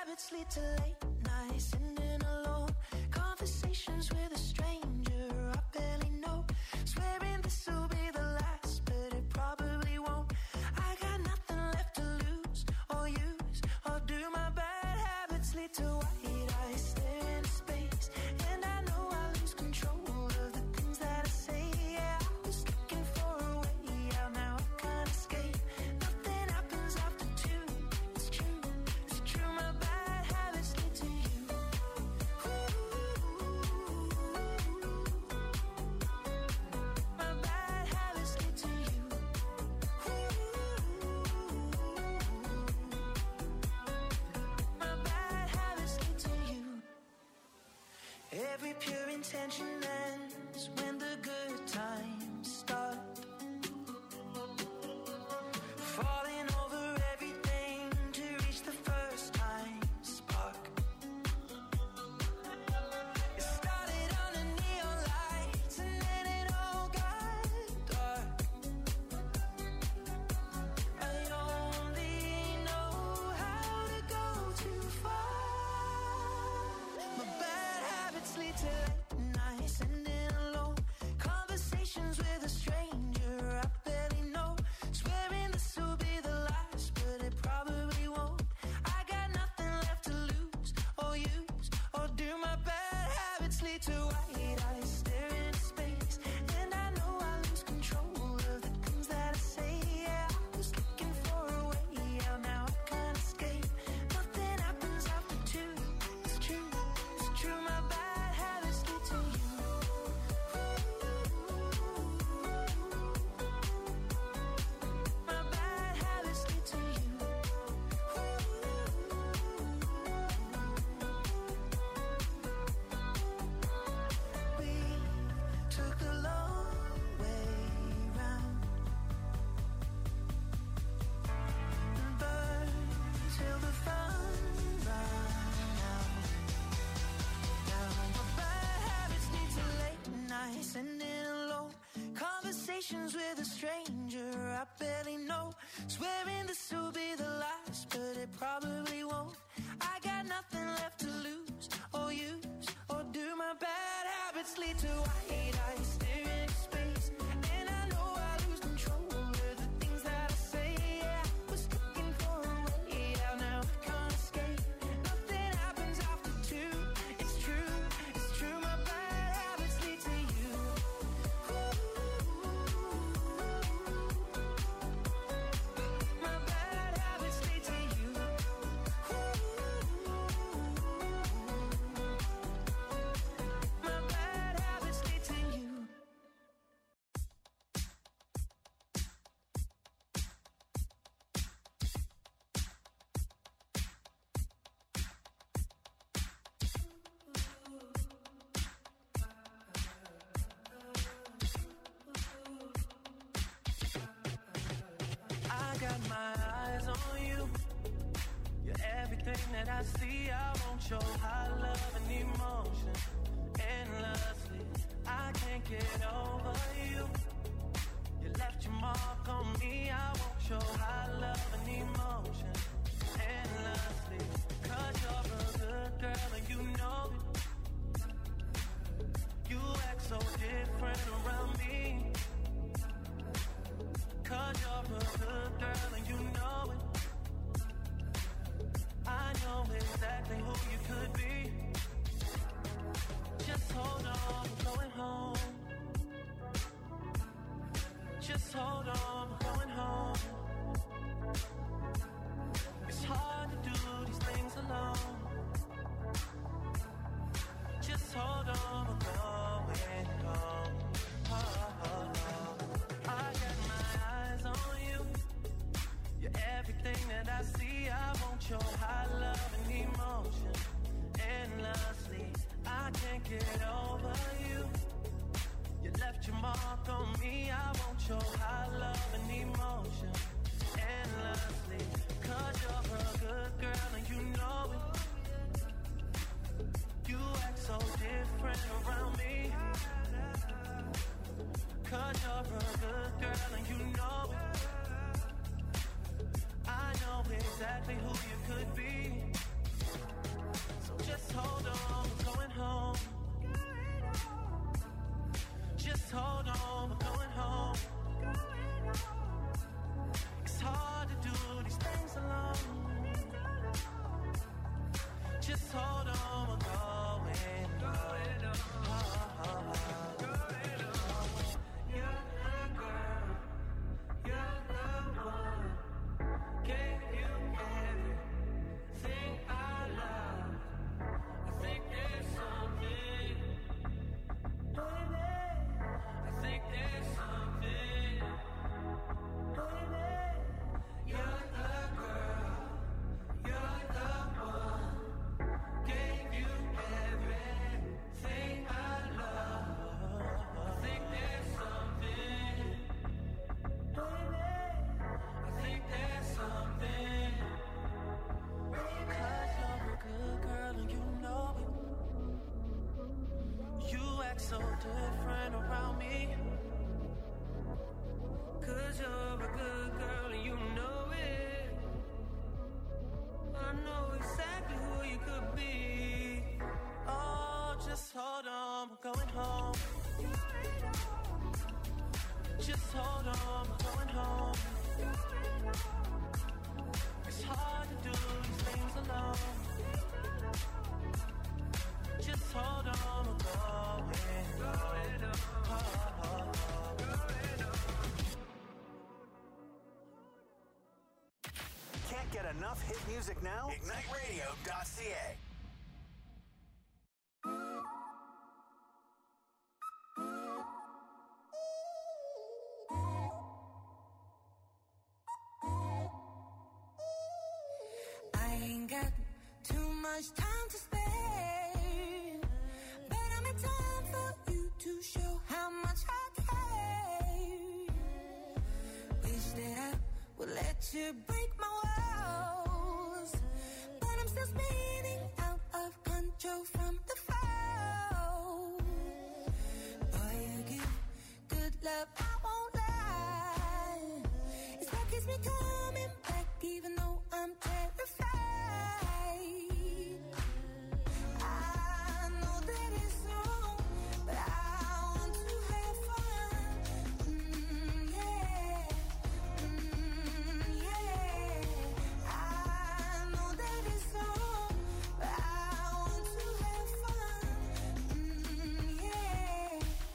habits lead to late nights, sitting alone, conversations with a stranger I barely know, swearing this will be the last, but it probably won't. I got nothing left to lose or use or do. My bad habits lead to white eyes, stare into space, and I know I lose control of the things that I say. Yeah, I was looking for a way out, now I can't escape. Nothing happens after two. It's true, it's true. My bad habits lead to you. My bad habits lead to you. My bad habits lead to you. Every pure intention ends when the good times start. Falling over everything to reach the first time spark. It started under neon lights and then it all got dark. I only know how to go too far. My bad habits lead to late nights, sitting alone, conversations with a stranger I barely know, swearing this will be the last, but it probably won't. I got nothing left to lose or use or do. My bad habits lead to white eyes, stare into space, and I know I lose control of the things that I say. Yeah, I was looking for a way out, now I can't escape. Nothing happens after two. It's true, it's true. My bad habits lead to you. My bad habits lead to you. We took the long way round and burned till the fun ran out. Now my bad habits lead to late nights, sitting alone, conversations with a stranger I barely know, swearing this will be the last, but it probably won't. I got nothing left to lose or use or do. My bad habits lead to white eyes, stare into space, and I know I lose control of the things that I say. Yeah, I was looking for a way out, now I can't escape. Nothing happens after two. It's true, it's true. My bad habits lead to you. My bad habits lead to you. My bad habits lead to you. I got my eyes on you. You're everything that I see. I want your high love and emotion endlessly. I can't get over you. You left your mark on me. I want your high love and emotion endlessly. 'Cause you're a good girl and you know it. You act so different around me. 'Cause you're a good girl and you know it. I know exactly who you could be. Just hold on, we're going home. Just hold on, we're going home. It's hard to do these things alone. Just hold on, we're going home. Oh, oh, oh. I got my eyes on you. You're everything that I see. I want your high love and emotion endlessly. I can't get over you. You left your mark on me. I want your high love and emotion Just hold on, we're going home. You're the girl, you're the one. Gave you everything I love. I think there's something, baby. I think there's something, baby. You're the girl, you're the one. Gave you everything I love. I think there's something, baby. I think there's something. Because you're a good girl and you know it. You act so different around me. Cause you're a good girl and you know it. I know exactly who you could be. Oh, just hold on, we're going home. Just hold on, we're going home. It's hard to do these things alone. Just hold on, we're going home. Can't get enough hit music now? IgniteRadio.ca. I ain't got too much time to spare, but I'm in time for you to show how much I care. Wish that I would let you break my walls, but I'm still spinning out of control from the fall. Boy, you give good love, I won't lie. It's what keeps me coming back even though I'm terrified. I know that it's wrong, but I want to have fun. Yeah. Yeah. I know that it's wrong, but I want to have fun. Yeah.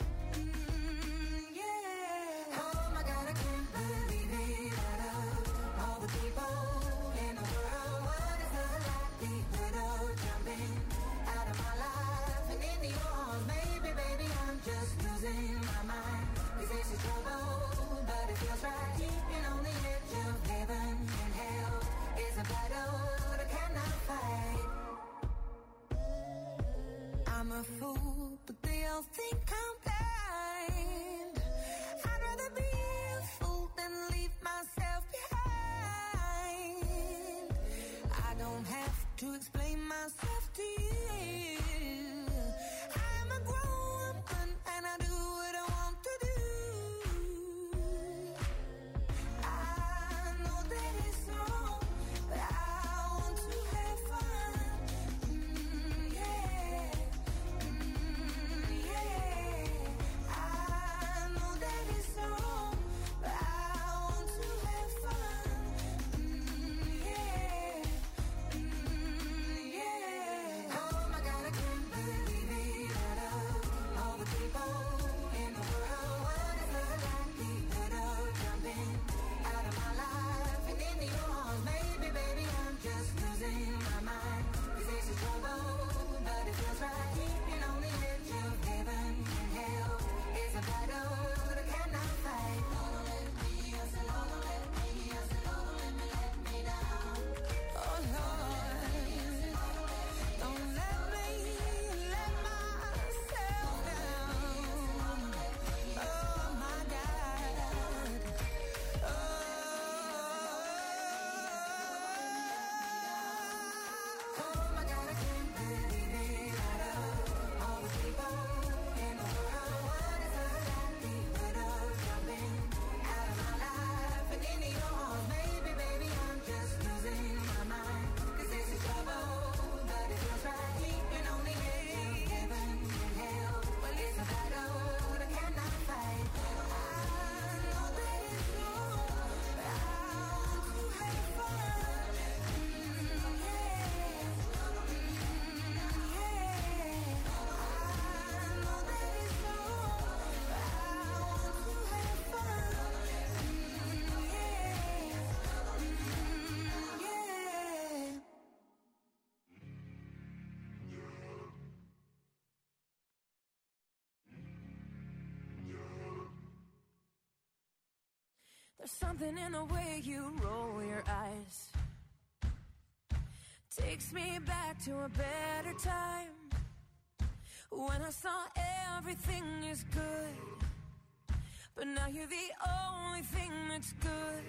Yeah. Oh my God, I can't believe it. Out of all the people in the world, what is the likelihood of jumping out of my life and into yours? Maybe, baby, I'm just losing my mind. This is a trouble, but it feels right. Keeping on the edge of heaven and hell is a battle that I cannot fight. I'm a fool, but they all think I'm blind. I'd rather be a fool than leave myself behind. I don't have to explain myself to you. I'm a grown woman and I do what I want to do. I know that it's wrong, but I want to have fun. Yeah. Yeah. I know that it's wrong, but I want to have fun. Yeah. There's something in the way you roll your eyes. Takes me back to a better time, when I saw everything is good, but now you're the only thing that's good.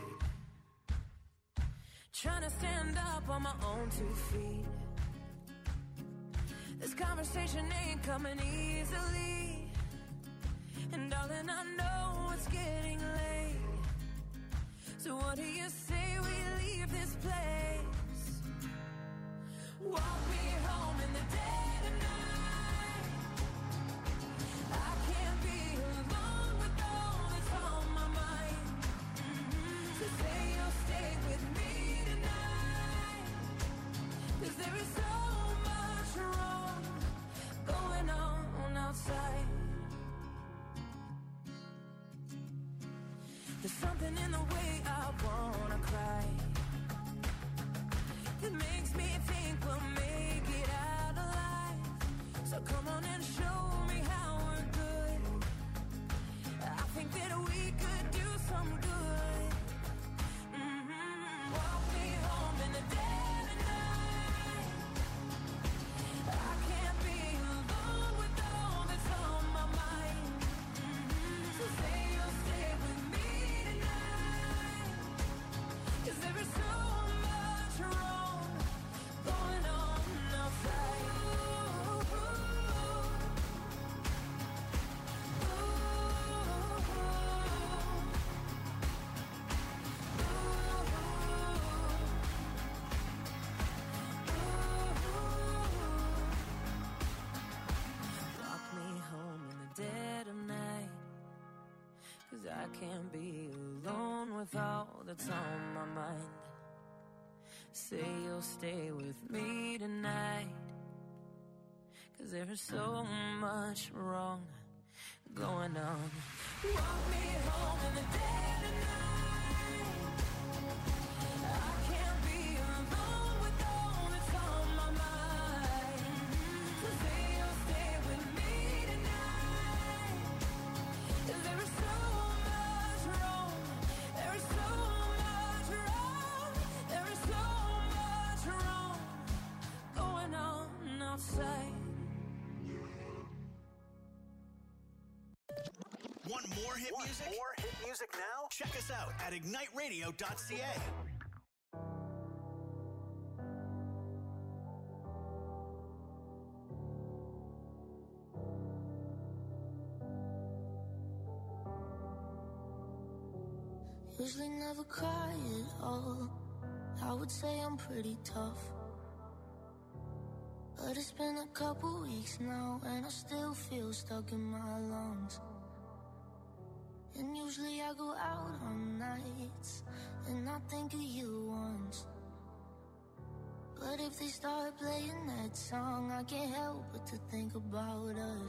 Trying to stand up on my own 2 feet. This conversation ain't coming easily, and darling, I know it's getting late. So what do you say we leave this place? Walk me home in the dead of night. I can't be alone with all that's on my mind. So say you'll stay with me tonight, 'cause there is so much wrong going on outside. There's something in the way I wanna cry that makes me think we'll make it out alive. So come on and show me how we're good. I think that we could do some good. Walk me home in the dead of night. I can't be alone with all that's on my mind. So say you'll stay with me tonight, 'cause there is so much wrong going on outside. Walk me home in the dead of night, 'cause I can't be alone with all that's on my mind. Say you'll stay with me tonight, 'cause there is so much wrong going on. Walk me home in the dead of night. I can't be alone with all that's on my mind. So say you'll stay with me tonight, 'cause there is so much wrong. There is so much wrong. There is so much wrong going on outside. Want more hit music? More hit music now? Check us out at igniteradio.ca. Usually never cry at all. I would say I'm pretty tough, but it's been a couple weeks now, and I still feel stuck in my lungs. And usually I go out on nights, and I think of you once. But if they start playing that song, I can't help but to think about us.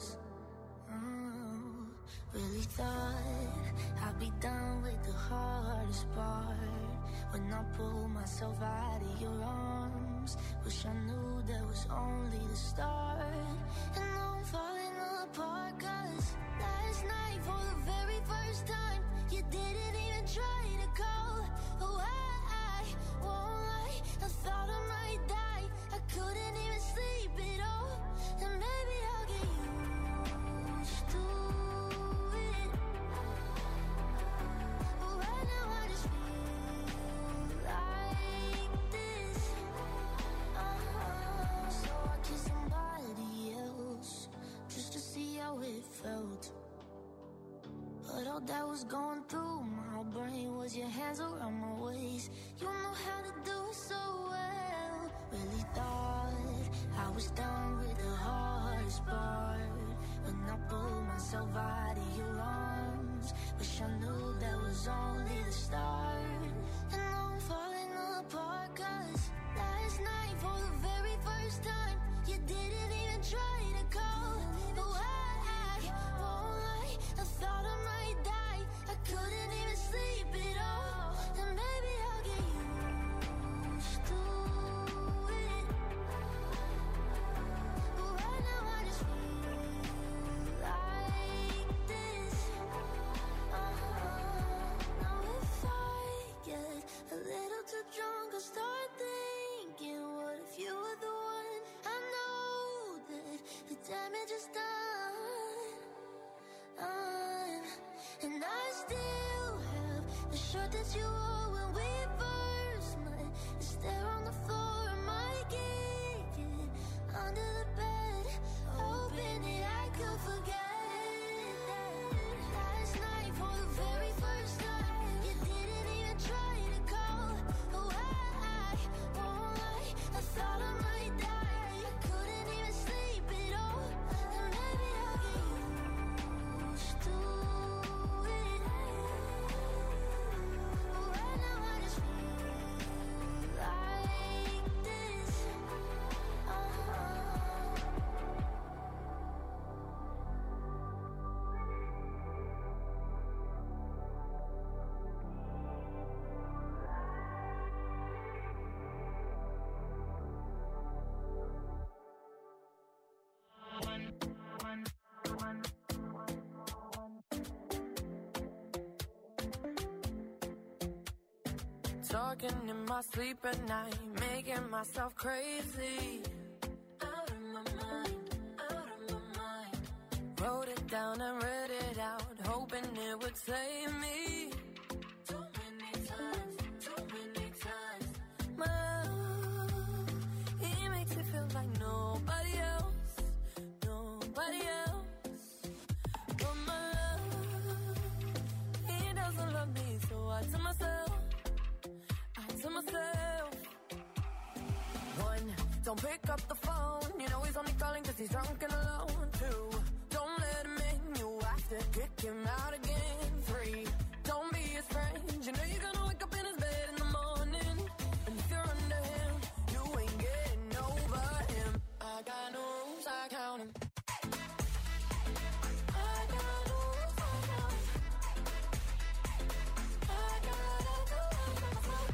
Really thought I'd be done with the hardest part, when I pulled myself out of your arms. Wish I knew that was only the start. And now I'm falling apart, 'cause last night for the very first time, you didn't even try to call. Oh, I won't lie, I thought I might die. I couldn't even sleep at all. And maybe I'll get used to it, but right now I just feel like this. So I kissed somebody else just to see how it felt. But all that was going through my brain was your hands around my waist. You know how to do it so well. Really thought I was done with the hardest part, when I pulled myself out of your arms. Wish I knew that was only the start. And now I'm falling apart, 'cause last night for the very first time, you didn't even try to call. But I won't lie, I thought I might die. I couldn't even sleep at all. And maybe I'll get used to it, but right now I just feel like this. Now if I clothes you wore when we first met. Is there on the floor of my kitchen, under the bed, hoping that I could forget that last night for the very first time. You didn't even try to call. Oh, I won't lie, I thought I might die. I couldn't even sleep at all. And maybe I'll get used to it. Right now I just feel like this. Talking in my sleep at night, making myself crazy. Out of my mind, out of my mind. Wrote it down and read it out, hoping it would save me. Too many times. My love, he makes me feel like nobody else. But my love, he doesn't love me, so I tell myself. One, don't pick up the phone. You know he's only calling cause he's drunk and alone. Two, don't let him in. You have to kick him out again. Three, don't be his friend. You know you're gonna wake up in his bed in the morning. And if you're under him, you ain't getting over him. I got no rules, I count him. I got no rules, I count him. I gotta do it myself.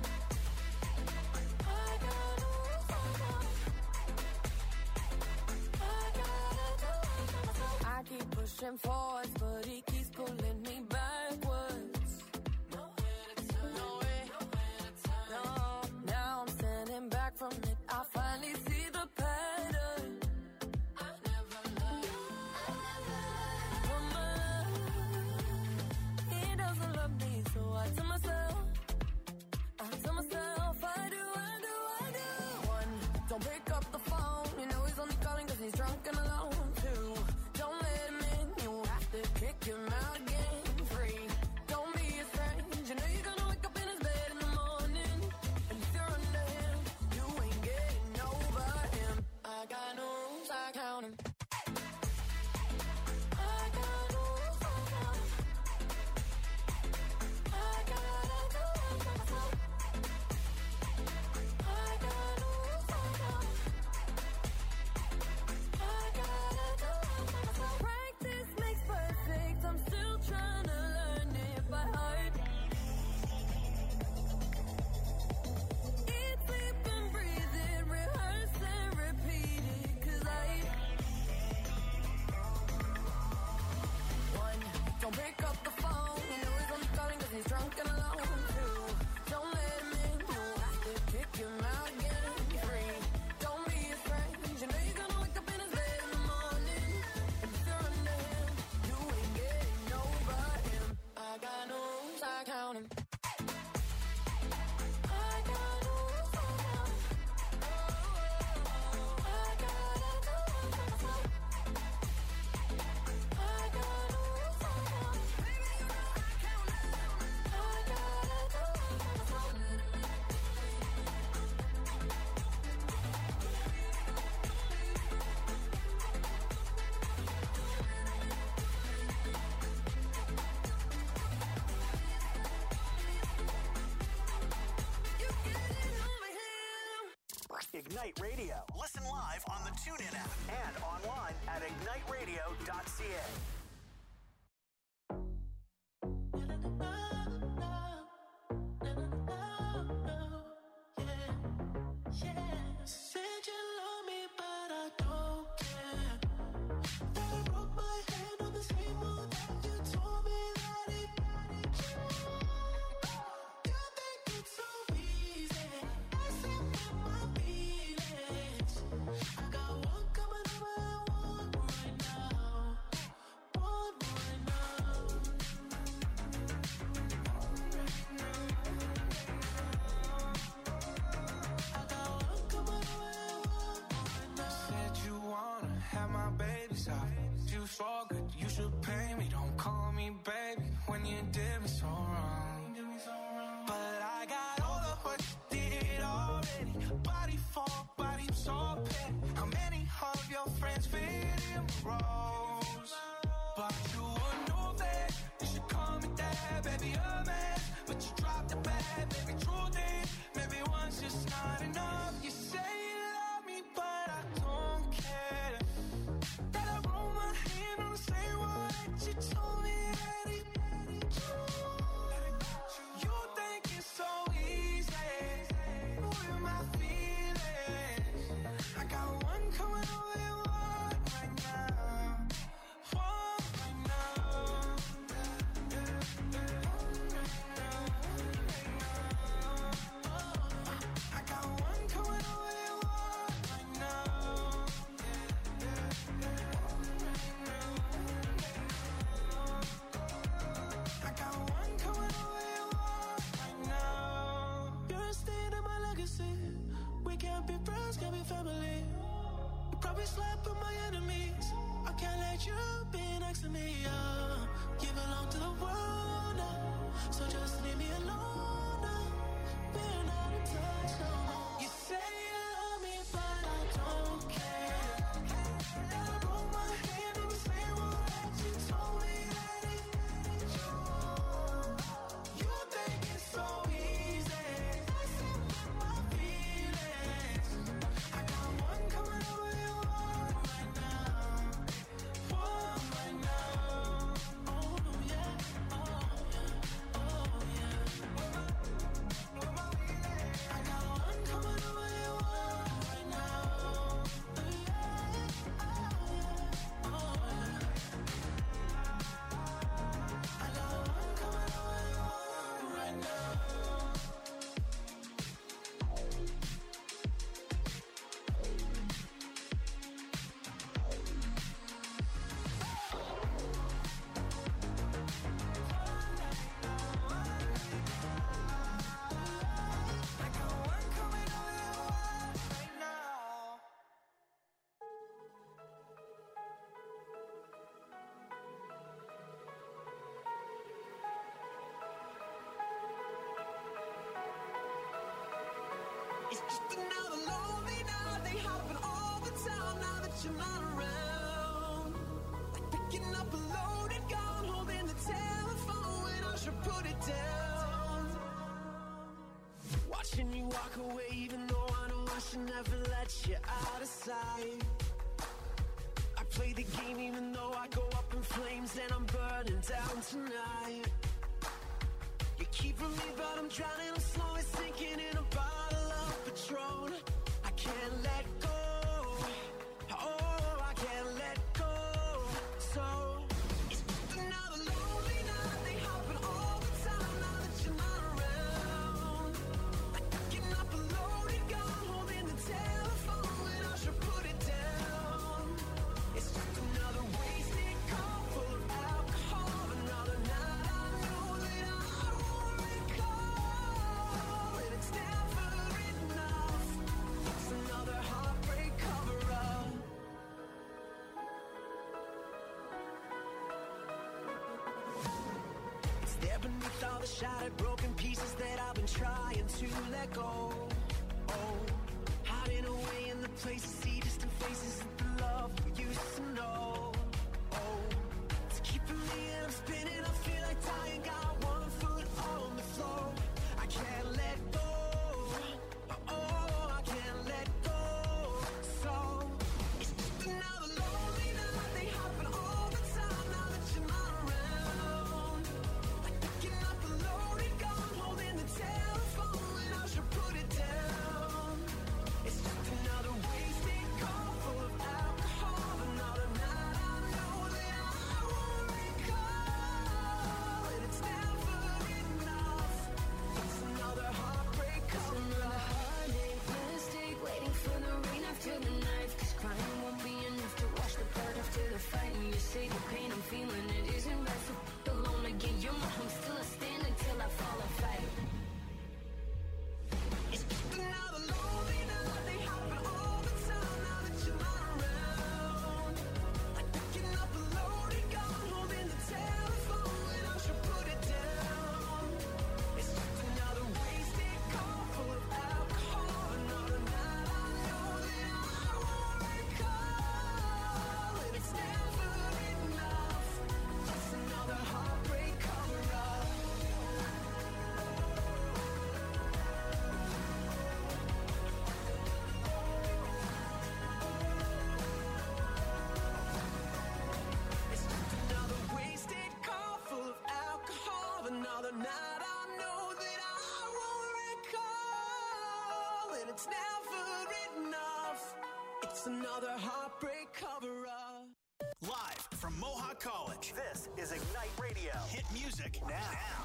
I keep pushing forwards, but he keeps pulling me backwards. Nowhere to turn. No. Now I'm standing back from it. I finally see the pattern. I never loved. But my love, he doesn't love me, so I tell myself, I do. One, don't pick up the phone. You know he's only calling cause he's drunk and alone. Two, don't let him in. You have to kick him out again. Three, don't be his friend. You know you're gonna wake up in his bed in the morning. And if you're under him, you ain't getting over him. I got no rules, I count him. I got no rules, I count him. I gotta do it myself. I got no rules, I count him. I gotta do it myself. Practice makes perfect. I'm still trying to learn it by heart. Eat, sleep, and breathe it. Rehearse and repeat it. 'Cause one, don't pick up the phone. You know he's only calling 'cause he's drunk and alone. Two, don't let him in. You have to kick him out again. Three, don't be his friend. You know you're gonna wake up in his bed in the morning. And if you're under him, you ain't getting over him. I got no rules, I count him. I got no rules, I count him. I gotta do it myself. I got no rules, I count him. Baby, you know I count him. I gotta do it myself. You getting over him. Ignite Radio. Listen live on the TuneIn app and online at igniteradio.ca. Said you love me, but I don't care. Then I broke my hand on the same one that you told me that it you think it's so easy. I said that my feelings. I got one coming over and one right now. baby's out. You so good, you should pay me. Don't call me baby when you did me so wrong. But I got all of what you did already. Body for body, so petty. How many of your friends fit in the roles? But you would know that you should call me dad, baby, a man. But you dropped the bag, baby, truth is, maybe one's just not enough. You say you love me, but I don't care. That I roll my hand on the same word that you told me that it. You think it's so easy with my feelings. I got one coming over and one right now. One right now. I got one coming over and one right now. I got one coming over and one right now. You're a stain in my legacy. We can't be friends, can't be family. You probably slept with my enemies. I can't let you be next to me. You belong to the world now, so just leave me alone now. We're not in touch no more. You say you love me, but I don't care. That I roll my hand on the same word that you told me that it. You think it's so easy. Messing with my feelings. I got one coming over and one right now. One right now. Oh yeah, oh yeah, oh yeah. I got one coming over and one right now. Yeah, oh yeah. I got one coming over and one right now. I got one coming over and one right now. It's just another lonely night. They happen all the time now that you're not around. Like picking up a loaded gun, holding the telephone when I should put it down. Watching you walk away, even though I know I should never let you out of sight. I play the game even though I go up in flames and I'm burning down tonight. You're keeping me, but I'm drowning. I'm slowly sinking in a bottle of Patron. I can't let go. Oh, I can't let go. So it's just another lonely night. They happen all the time now that you're not around. Like picking up a loaded gun, holding the telephone when I should put it down. It's just another wasted call full of alcohol. Another night I know that I won't recall. And it's never enough. It's another heartbreak cover-up. It's there beneath all the shattered, broken pieces that I've been trying to let go. Oh, hiding away in the places, see distant faces of the love we used to know. Oh, it's keeping me and I'm spinning. I feel like dying, got one foot on the floor. I can't let go. Oh, I can't let go. So it's just another lonely night. They happen all the time now that you're not around. Like picking up a loaded gun, holding the telephone when I should put it down. it's never enough. It's another heartbreak cover-up. Live from Mohawk College, this is Ignite Radio. Hit music now.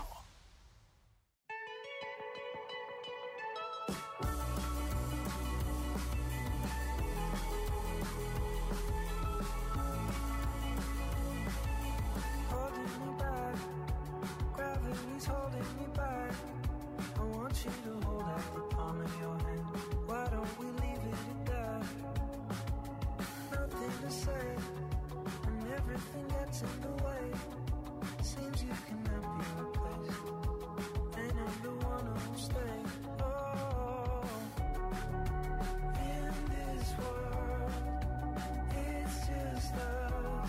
Holding me back, gravity's holding me back. I want you to hold out the palm of your hand. Why don't we leave it at that? Nothing to say, and everything gets in the way. Seems you cannot be replaced, and I'm the one who'll stay. Oh, in this world, it's just us.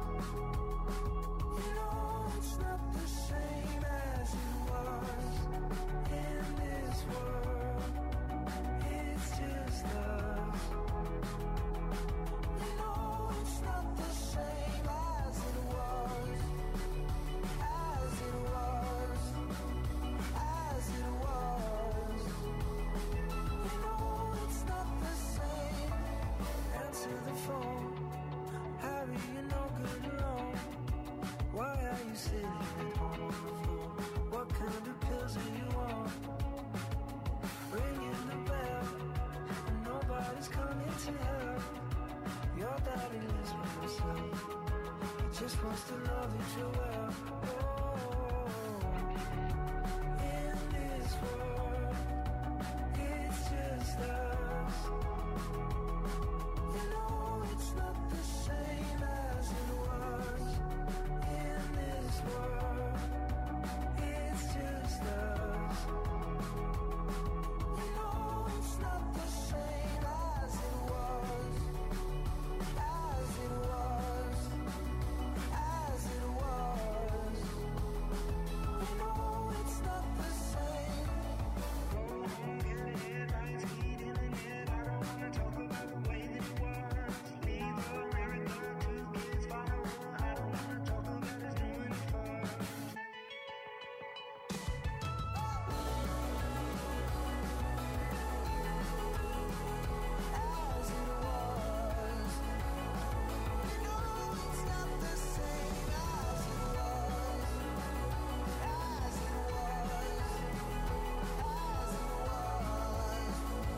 You know it's not the same as it was. In this world, it's just us. You know it's not the same as it was. As it was. As it was. You know it's not the same. Answer the phone. Harry, you're no good alone. Why are you sitting at home on the floor? What kind of pills are you on? Ringing the bell, and nobody's coming to help. Your daddy lives by himself. He just wants to know that you're well. Oh, in this world, it's just us. You know it's not the same as it was. In this world, it's just us. You know it's not the same as it was. As it was. As it was. You know it's not the same. Go home, get in the headlines, heat in the net. I don't wanna talk about the way that it was. Leave America, 2 kids, follow on. I don't wanna talk about us doing it first. As it was. You know it's not the same as it was. As it was. As it was.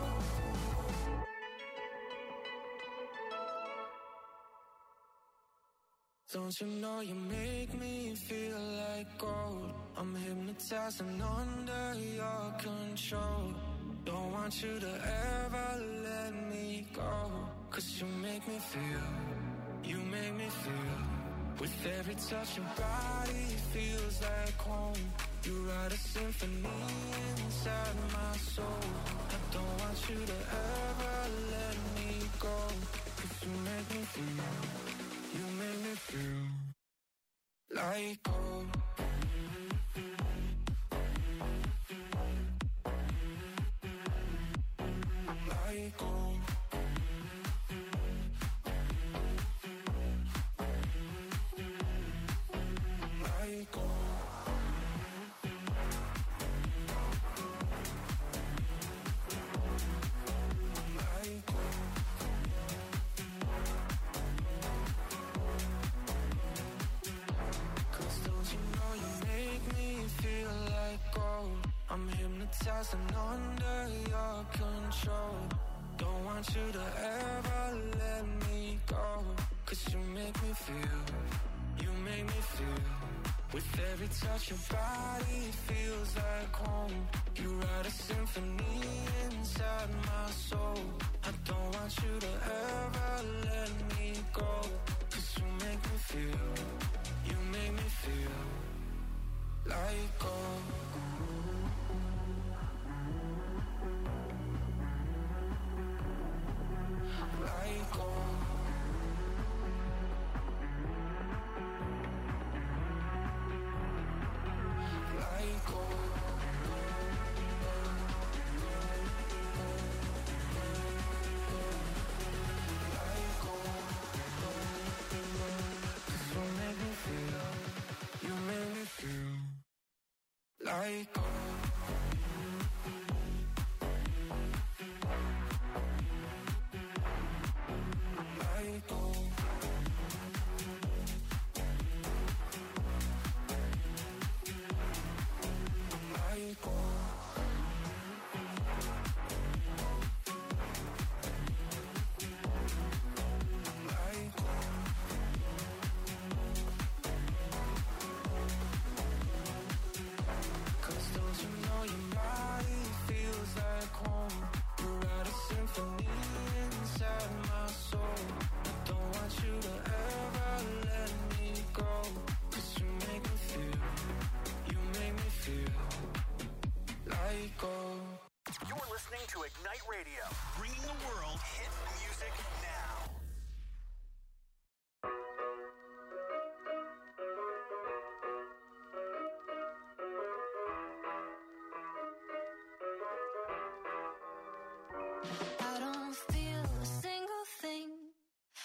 Don't you know you make me feel like gold? I'm hypnotized and under your control. Don't want you to ever let me go. 'Cause you make me feel, you make me feel. With every touch your body feels like home. You write a symphony inside my soul. I don't want you to ever let me go. 'Cause you make me feel, you make me feel like gold. Like gold. Like gold. Like gold. Cause don't you know you make me feel like gold? I'm hypnotized and under your control. Don't want you to ever let me go. 'Cause you make me feel, you make me feel. With every touch your body feels like home. You write a symphony inside my soul. I don't want you to ever let me go. 'Cause you make me feel, you make me feel like gold. Like gold. Like gold.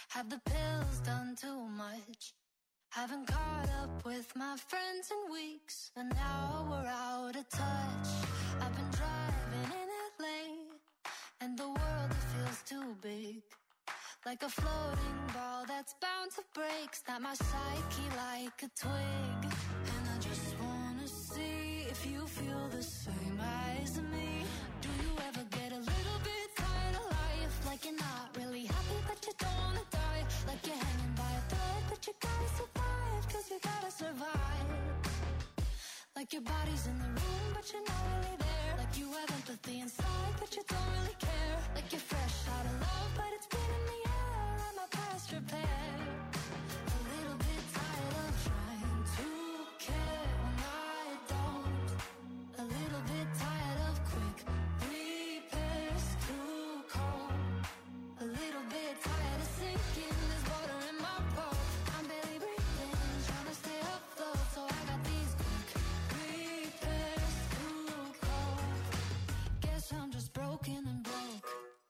Have the pills done too much? Haven't caught up with my friends in weeks, and now we're out of touch. I've been driving in LA, and the world, it feels too big. Like a floating ball that's bound to break. Snap my psyche like a twig. And I just wanna see if you feel the same as me. Do you ever get a little bit tired of life? Like you're not really happy but you don't wanna die. Like you're hanging by a thread but you gotta survive, cause you gotta survive. Like your body's in the room but you're not really there. Like you have empathy inside but you don't really care. Like you're fresh out of love but it's been in the air. I'm a past repair. A little bit tired of trying to care when I don't. A little bit tired of quick repairs, too cold. A little bit tired of sinking, there's water in my boat. I'm barely breathing, trying to stay afloat. So I got these quick repairs, too cold. Guess I'm just broken and broke.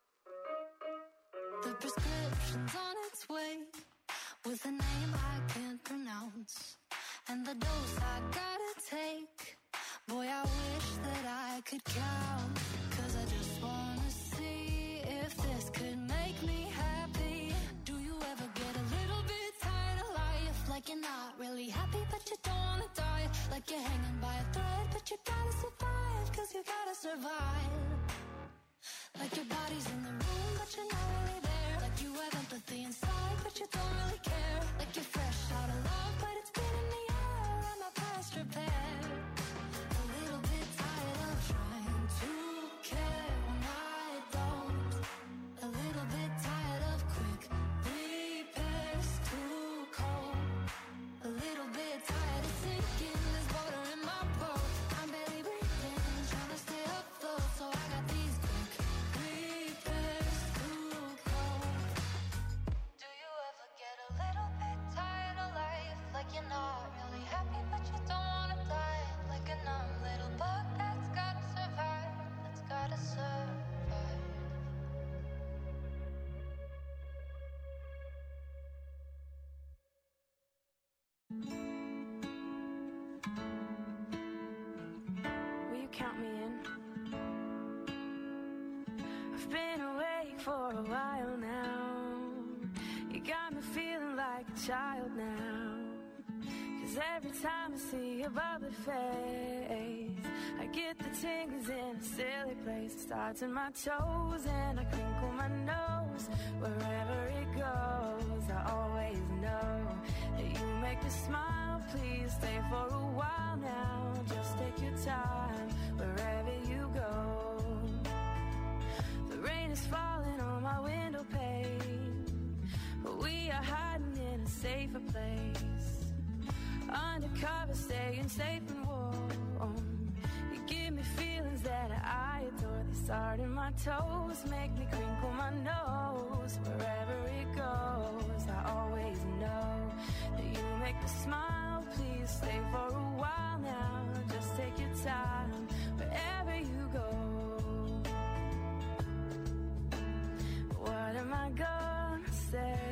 The prescription's on its way, with a name I can't pronounce, and the dose I gotta take. Boy, I wish that I could count, cause I just wanna see if this could make me happy. Do you ever get a little bit tired of life? Like you're not really happy but you don't wanna die. Like you're hanging by a thread but you gotta survive, cause you gotta survive. Like your body's in the room but you're not really there. Like you have empathy inside but you don't really care. Like you're fresh out of love but it's been in the air. I'm a past repair. A little bit tired of trying to care when I don't. A little bit tired of quick repairs, too cold. A little bit tired of sinking, there's water in my boat. I'm barely breathing, trying to stay afloat. So I got these quick repairs, too cold. Do you ever get a little bit tired of life? Like you're not really happy but you don't wanna die. Like a numb little bug that's gotta survive, that's gotta survive. Will you count me in? I've been awake for a while now. You got me feeling like a child now. Cause every time I see your bubbly face, I get the tingles in a silly place. It starts in my toes and I crinkle my nose. Wherever it goes, I always know that you make me smile. Please stay for a while now. Just take your time wherever you go. The rain is falling on my window pane, but we are hiding in a safer place. Undercover, staying safe and warm. You give me feelings that I adore. They start in my toes, make me crinkle my nose. Wherever it goes, I always know that you make me smile. Please stay for a while now. Just take your time wherever you go. What am I gonna say?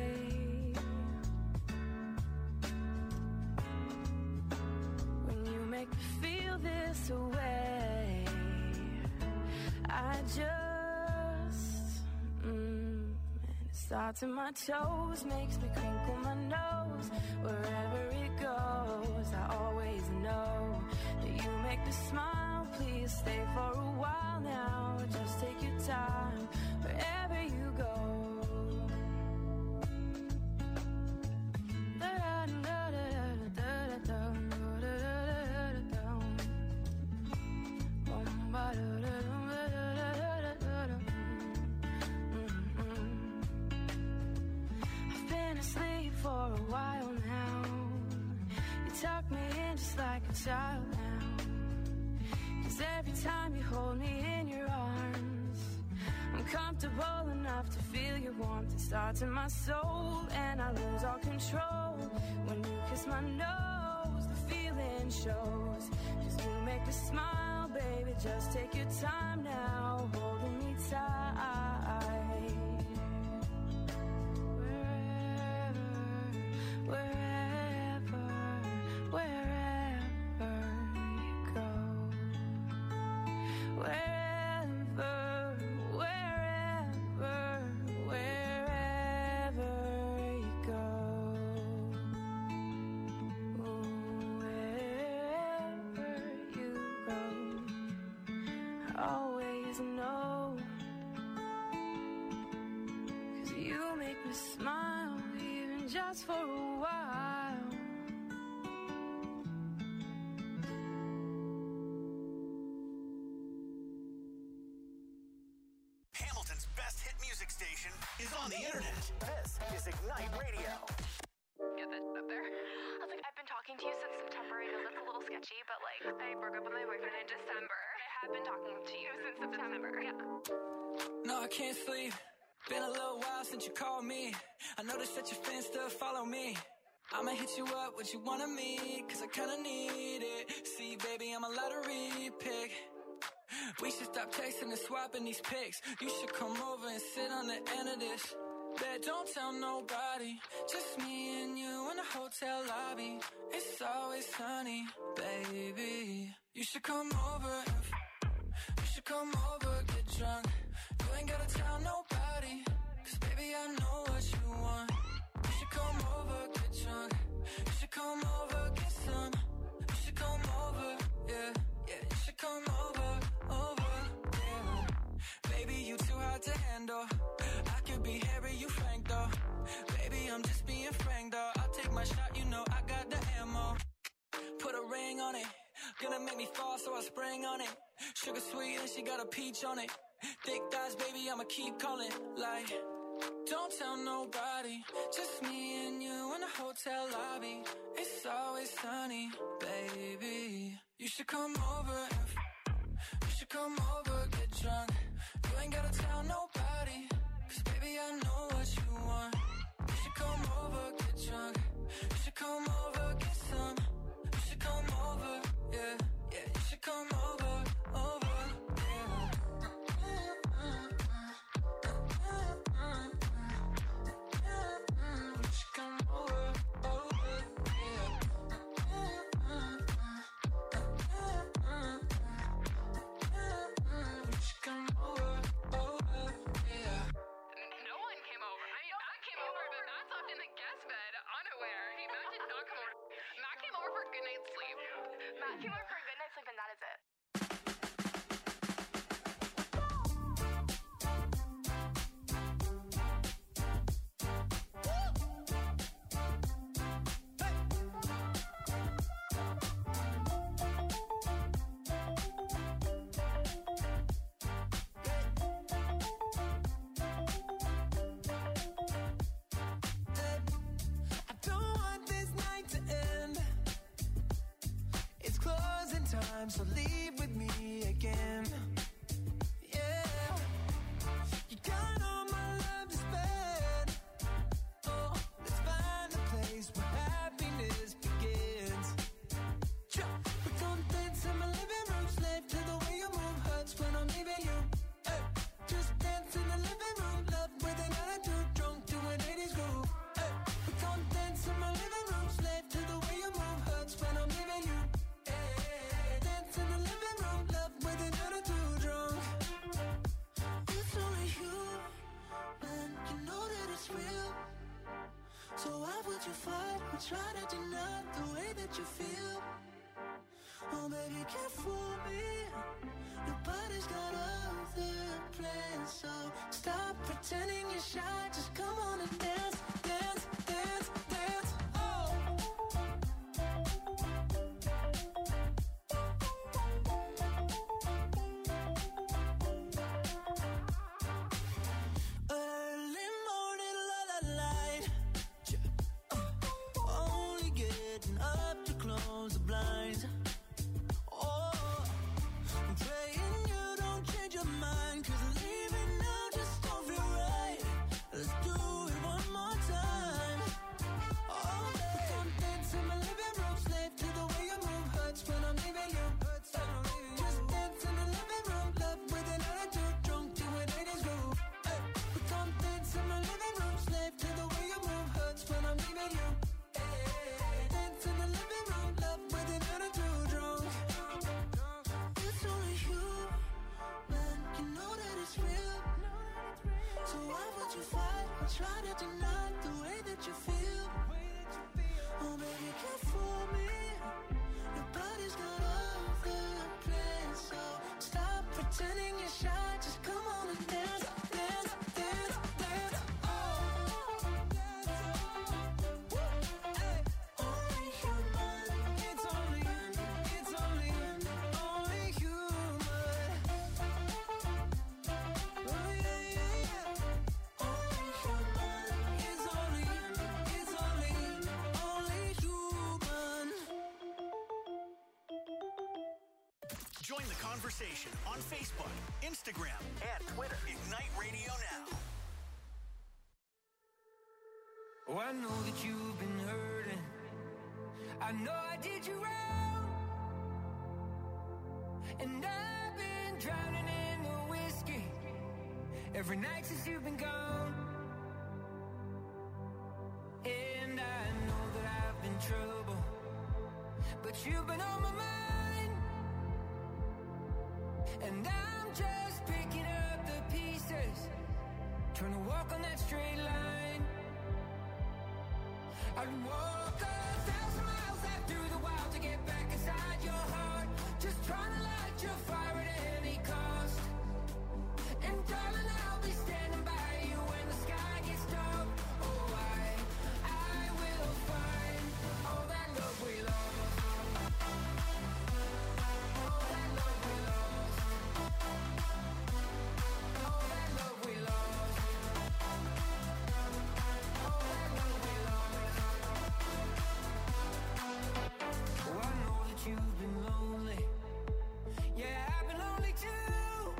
Make me feel this way. I just and it starts in my toes, makes me crinkle my nose. Wherever it goes, I always know that you make me smile. Please stay for a while now. Just take your time wherever you go. I've been asleep for a while now. You tuck me in just like a child now. 'Cause every time you hold me in your arms, I'm comfortable enough to feel your warmth. It starts in my soul and I lose all control. When you kiss my nose, the feeling shows. 'Cause you make me smile, baby, just take your time now, holding me tight. to smile, even just for a while. Hamilton's best hit music station is on the internet. This is Ignite Radio. Get that up there. I was like, I've been talking to you since September. I know that's a little sketchy, but like, I broke up with my boyfriend in December. I have been talking to you since September. Yeah. No, I can't sleep. Been a little while since you called me. I noticed that your fans still follow me. I'ma hit you up, what you want of me, cause I kinda need it. See, baby, I'm a lottery pick. We should stop texting and swapping these pics. You should come over and sit on the end of this. Bet don't tell nobody, just me and you in the hotel lobby. It's always sunny, baby. You should come over, you should come over, get drunk. You ain't gotta tell nobody, cause baby I know what you want. You should come over, get drunk. You should come over, get some. You should come over, yeah, yeah. You should come over, yeah. Baby, you too hard to handle. I could be Harry, you Frank though. Baby, I'm just being frank though. I'll take my shot, you know I got the ammo. Put a ring on it, gonna make me fall, so I spring on it. Sugar sweet and she got a peach on it. Thick thighs, baby, I'ma keep calling. Like, don't tell nobody, just me and you in the hotel lobby. It's always sunny, baby. You should come over, you should come over, get drunk. You ain't gotta tell nobody, cause baby I know what you want. You should come over, get drunk. You should come over, get some. You should come over, yeah, yeah. You should come over, yeah. You should come over, yeah. You should come over, yeah. No one came over. I mean, Matt came over, but Matt slept in the guest bed, unaware. Matt did not come over. Matt came over for a good night's sleep. Matt came over for a good night's sleep, and that is it. I don't want this night to end. It's closing time, so leave with me again. Yeah, you got all my love to spend. Oh, let's find a place where happiness begins. We don't dance in my living room, slave to the way you move. Hurts when I'm leaving you. Hey, just dance in the living room, love with an attitude, drunk to an 80s groove. Hey, we don't dance in my living room, slave to the way you move. Hurts when I'm leaving you. Hey, dance in the living room, love with an attitude, drunk. It's only you, man, you know that it's real. So why would you fight or try to deny the way that you feel? Oh baby, can't fool me. Nobody's got other plans, so stop pretending you're shy. Just come on and dance, dance, dance, dance. Oh. Early morning, light. Only getting up to close the blinds. Oh, I'm praying you don't change your mind, 'cause leaving now just don't feel right. Let's do it one more time. Oh, baby, don't dance in my living room, slave to the way you move. Hurts when I'm leaving you. Just dance in the living room, love with an attitude, drunk to an 80s groove. Hey, we don't dance in my living room, slave to the way you move. Hurts when I'm leaving you. Hey, dance in the living room, love with an attitude, drunk. It's only you, man, you know that it's real. So why would you fight or try to deny the way that you feel? Oh baby, can't fool me. Nobody's got other plans, so stop pretending you're shy. Just come on and dance, dance, dance, dance. Oh. Join the conversation on Facebook, Instagram, and Twitter. Ignite Radio Now. Oh, I know that you've been hurting. I know I did you wrong. And I've been drowning in the whiskey every night since you've been gone. And I know that I've been trouble, but you've been on my mind. And I'm just picking up the pieces, trying to walk on that straight line. I'd walk 1,000 miles out through the wild to get back inside your heart, just trying to light your fire at any cost. And darling, I'll be standing by you when the sky gets dark. Oh, I will find all that love we lost. All that love we lost. All that love we lost. All that love we lost. Oh, I know that you've been lonely. Yeah, I've been lonely too.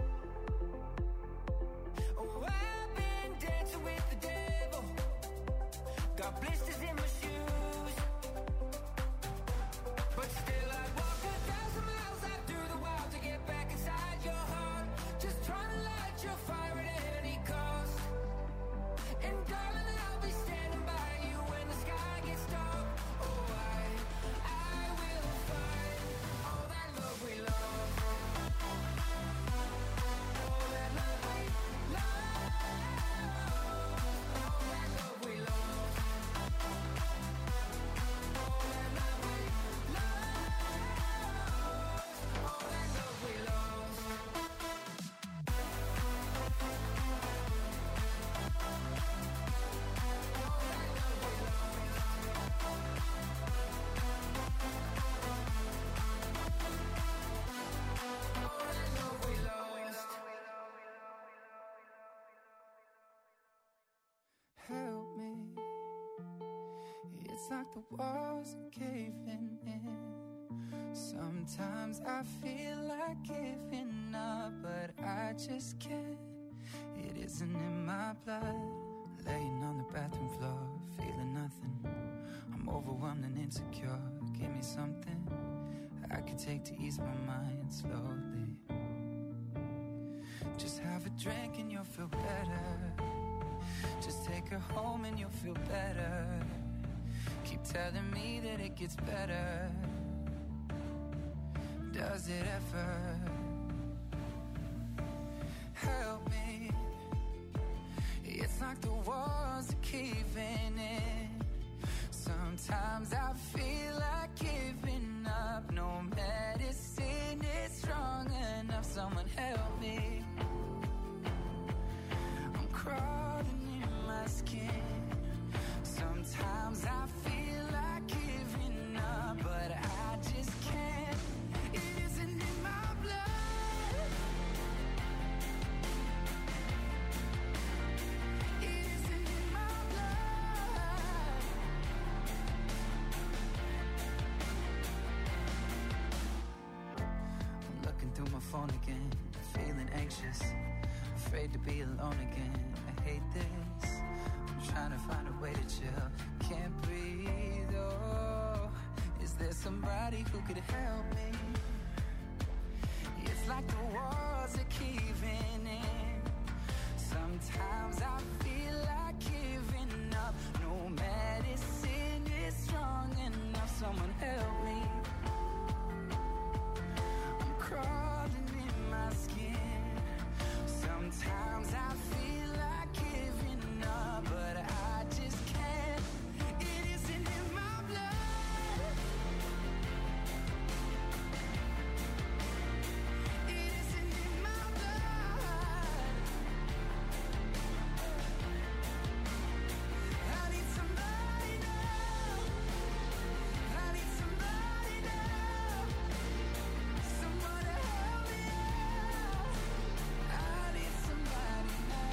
Oh, I've been dancing with the devil. Got blisters in my shoes. But still I'd walk 1,000 miles out through the wild to get back inside your heart, just trying to light your fire at any cost. And darling, I'll be standing by you when the sky gets dark. Oh, I will find all that love we lost. All that love we lost. All that love we lost. All that love we lost. All that love we lost. All that love we lost. Help me. It's like the walls are caving in. Sometimes I feel like giving up, but I just can't. It isn't in my blood. Laying on the bathroom floor, feeling nothing. I'm overwhelmed and insecure. Give me something I could take to ease my mind slowly. Just have a drink and you'll feel better. Just take her home and you'll feel better. Keep telling me that it gets better. Does it ever? Help me. It's like the walls are caving in. Sometimes I feel like giving up. No medicine is strong enough. Someone help me. I'm crawling in my skin. Sometimes I feel like giving up, but I just can't. It isn't in my blood. It isn't in my blood. I'm looking through my phone again, feeling anxious, afraid to be alone again. I hate this. I'm trying to find a way to chill. Can't breathe, oh. Is there somebody who could help me? It's like the walls are caving in. Sometimes I feel like giving up. No medicine is strong enough. Someone help me. I'm crawling in my skin. Sometimes I feel like giving up, but I just can't. It isn't in my blood. It isn't in my blood. I need somebody now. I need somebody now. Someone to help me out. I need somebody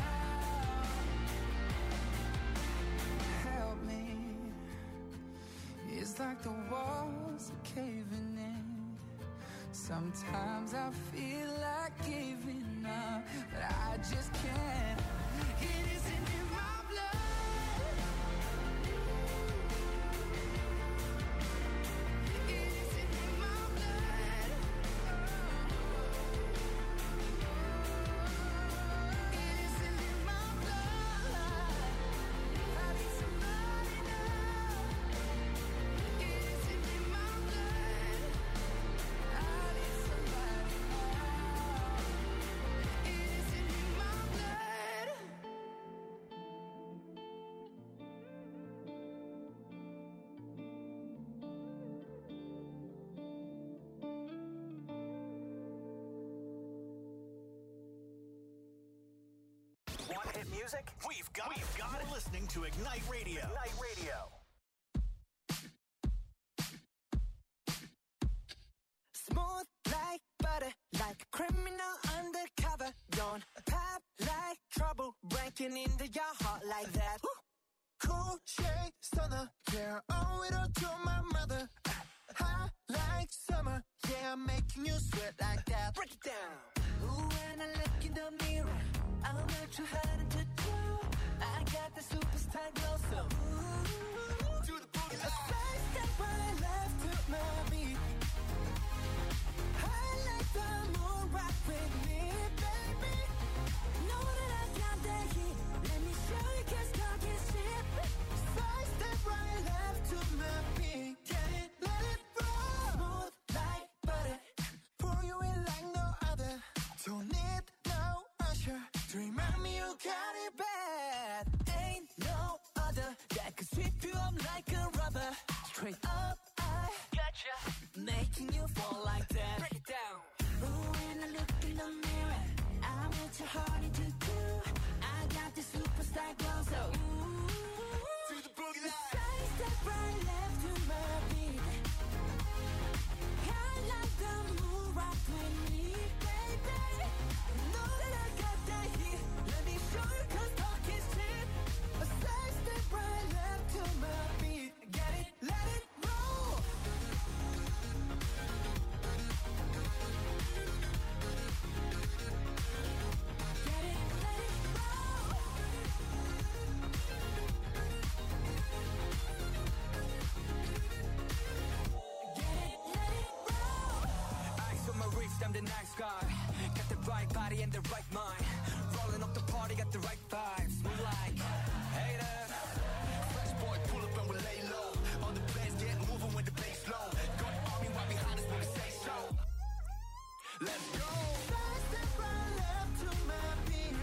now. Help me. It's like the walls are caving in. Sometimes I feel like giving up, but I just can't. It isn't in my blood. It isn't in my blood. It isn't in my blood. I need somebody now. It isn't in my blood. I need somebody now. It isn't in my blood. Want hit music? We've got it. Listening to Ignite Radio. Ignite Radio. Smooth like butter, like a criminal undercover. Don't pop like trouble, breaking into your heart like that. Cool shade stunner, yeah, owe it all to my mother. Hot like summer, yeah, I'm making you sweat like that. Break it down. Ooh, when I look in the mirror, I'm not too hard to do. I got the superstar glow, so ooh, to the boogie line. A side step right left to my beat. I like the moon rock with me, baby. Know that I got that heat. Let me show you, 'cause talk is cheap. Side step right left to my beat. Get it, let it roll. Smooth like butter, pour you in like no other. Don't need no usher to remind me you got it bad. Ain't no other that could sweep you up like a rubber. Straight up, I gotcha, making you fall like that. Break it down. Ooh, when I look in the mirror, I'm what your heart into do. I got the superstar glow, so ooh, to the boogie line. Side step right left to my beat. I like the moon rock with me, baby. Know that I got that heat. Let me show you, 'cause talk is cheap. A side step right left to my beat. Get it, let it roll. Get it, let it roll. Get it, let it roll. Eyes on my wrist, I'm the nice guy. Got the right body and the right mind. Rolling up the party, got the right vibes. We like haters. Fresh boy, pull up and we lay low. On the bass, get moving with the bass low. Got army right behind us when we say so. Let's go. Side step right left to my beat.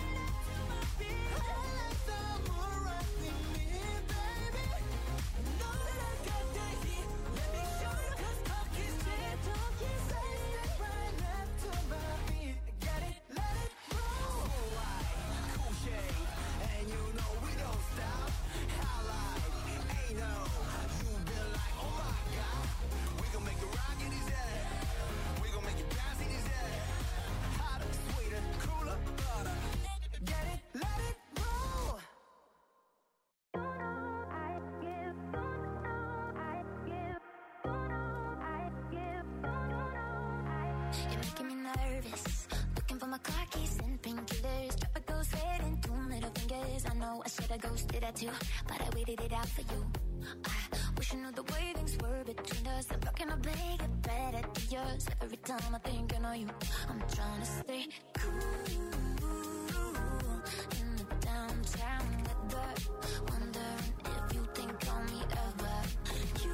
I like the moon rock with me, baby. Know that I got that heat. Let me show you, 'cause talk is cheap. Side step right left to my beat. Get it, let it roll. Cool shade, and you know we don't stop. Highlight, ain't no. You been like, oh my God. We gon' make it rock in his head. We gon' make it bounce in his head. Hotter, sweeter, cooler, butter. Get it, let it roll. You're making me nervous. Looking for my car keys and painkillers. Tropical sweat and 2 middle fingers. I know I should've ghosted that too, but I waited it out for you. I wish I knew the way things were between us. I'm talking a big better to yours. Every time I think I know you, I'm trying to stay cool in the downtown weather. Wondering if you think of me ever. You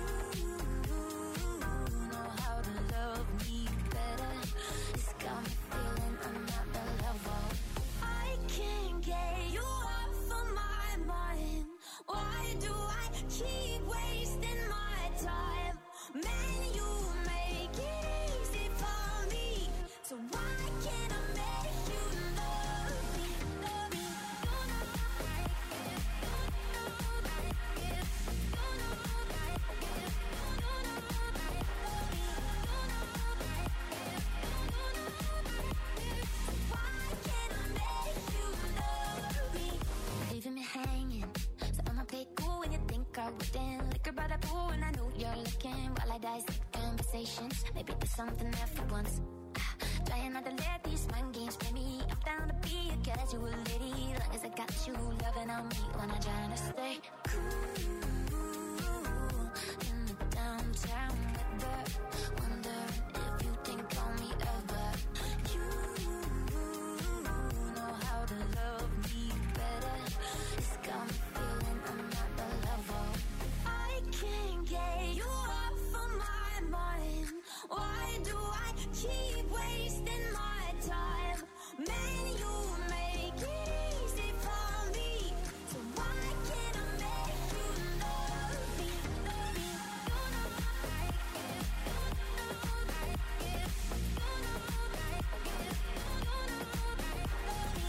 know how to love me better. It's got me feeling another level. I can't get you off of my mind. Why do I keep wasting my time? Man, you make it easy for me. So why can't I make you love me? Love me. You know I get. You know I get. You know I get. You know I love me. You know I get. You know I get. Why can't I make you love me? Leaving me hanging. So I'ma play cool when you think I wouldn't. Like Think about the pool when I know you're looking. While I dissect conversations, maybe there's something there for once. Trying not to let these mind games play me. I'm down to be a casual lady, long as I got you loving on me when I'm trying to stay cool in the downtown weather. Wondering if you think on me ever. You know how to love me better. It's got me feeling I'm not the lover. I can't get you off of my mind. Why do I keep wasting my time? Man, you make it easy for me. So why can't I make you love me? Love me. You know I like it. You know I like it. You know I like it. You know I like it.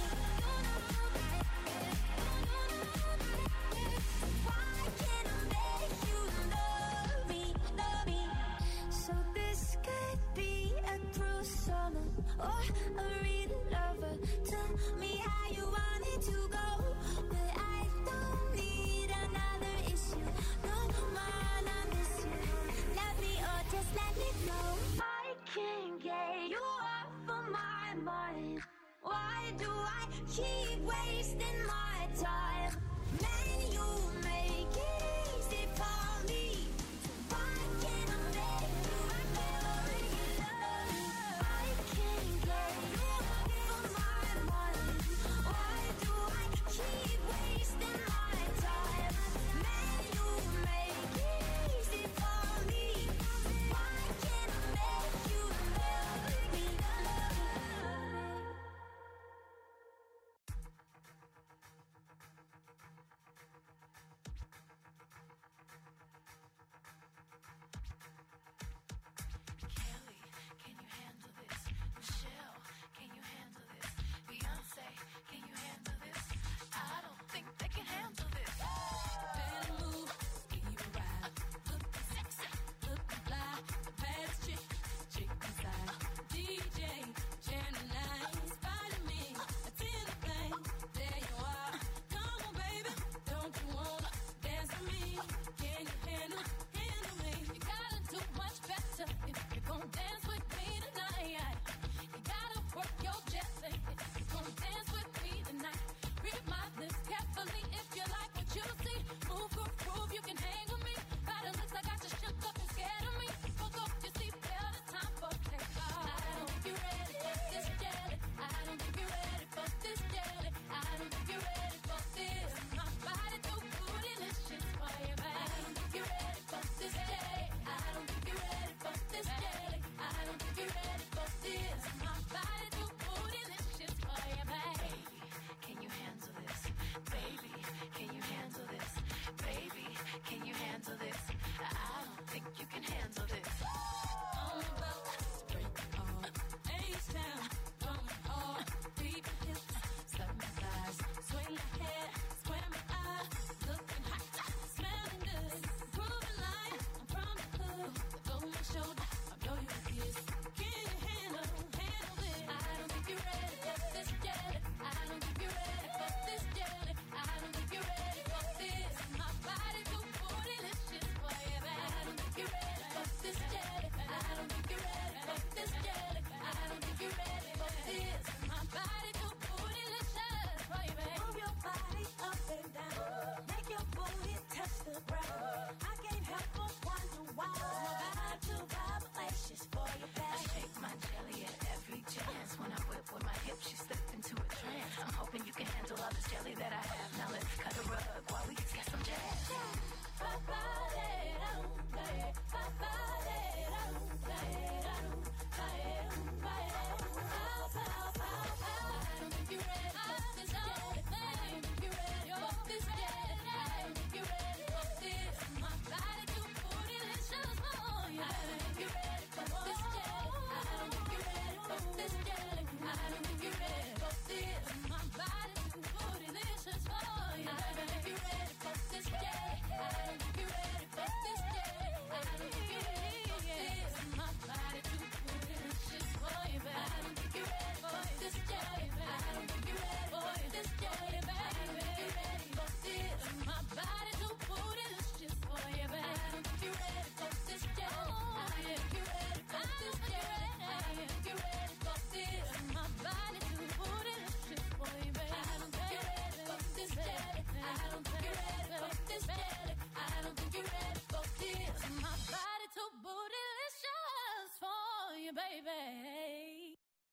Why can't I make you love me? Love me. So this could be a cruel summer or a real lover. Tell me how you want it to go, but I don't need another issue. No man, I miss you. Love me or just let me go. I can't get you off of my mind. Why do I keep wasting my time? Man, you make it easy for me. Why can't I make you love me? I can't get you off of my mind. Why do I keep wasting my time? Man, you make it easy for me. Why can't I make you love me?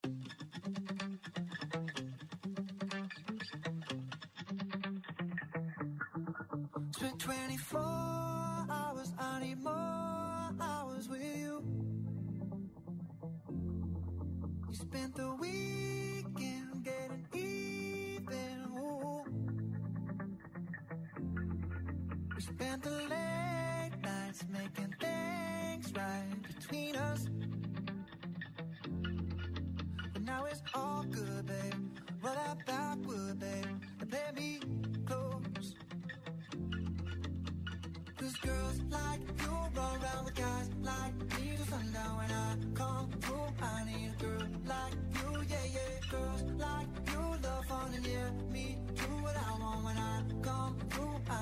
Spent 24 hours, I need more hours with you. You spent the weekend getting even, ooh. We spent the late nights making things right between us. But now it's all good, babe. Roll that backward, babe, and play me close. 'Cause girls like you run around with guys like me till sundown. When I come through, I need a girl like you, yeah, yeah. Girls like you love fun and yeah, me do what I want when I come through.